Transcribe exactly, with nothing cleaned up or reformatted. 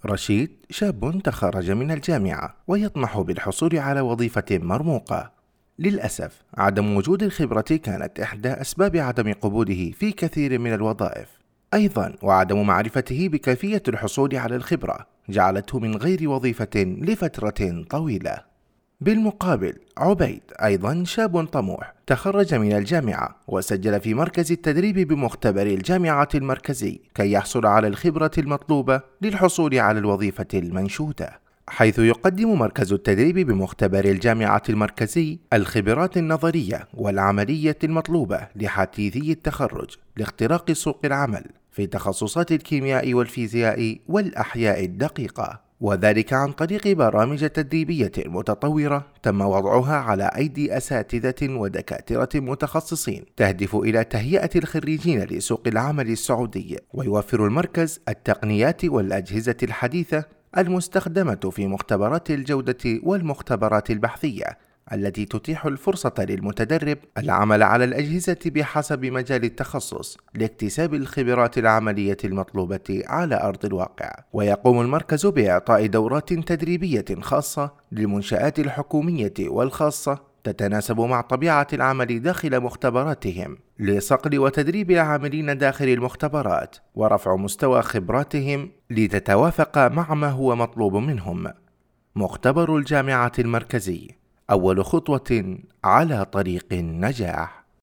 رشيد شاب تخرج من الجامعة ويطمح بالحصول على وظيفة مرموقة. للأسف عدم وجود الخبرة كانت إحدى أسباب عدم قبوله في كثير من الوظائف. أيضا وعدم معرفته بكيفية الحصول على الخبرة جعلته من غير وظيفة لفترة طويلة. بالمقابل عبيد أيضا شاب طموح تخرج من الجامعة وسجل في مركز التدريب بمختبر الجامعة المركزي كي يحصل على الخبرة المطلوبة للحصول على الوظيفة المنشودة، حيث يقدم مركز التدريب بمختبر الجامعة المركزي الخبرات النظرية والعملية المطلوبة لحديثي التخرج لاختراق سوق العمل في تخصصات الكيمياء والفيزياء والأحياء الدقيقة، وذلك عن طريق برامج تدريبية متطورة تم وضعها على أيدي أساتذة ودكاترة متخصصين تهدف إلى تهيئة الخريجين لسوق العمل السعودي. ويوفر المركز التقنيات والأجهزة الحديثة المستخدمة في مختبرات الجودة والمختبرات البحثية التي تتيح الفرصة للمتدرب العمل على الأجهزة بحسب مجال التخصص لاكتساب الخبرات العملية المطلوبة على أرض الواقع. ويقوم المركز بإعطاء دورات تدريبية خاصة للمنشآت الحكومية والخاصة تتناسب مع طبيعة العمل داخل مختبراتهم لصقل وتدريب العاملين داخل المختبرات ورفع مستوى خبراتهم لتتوافق مع ما هو مطلوب منهم. مختبر الجامعة المركزي أول خطوة على طريق النجاح.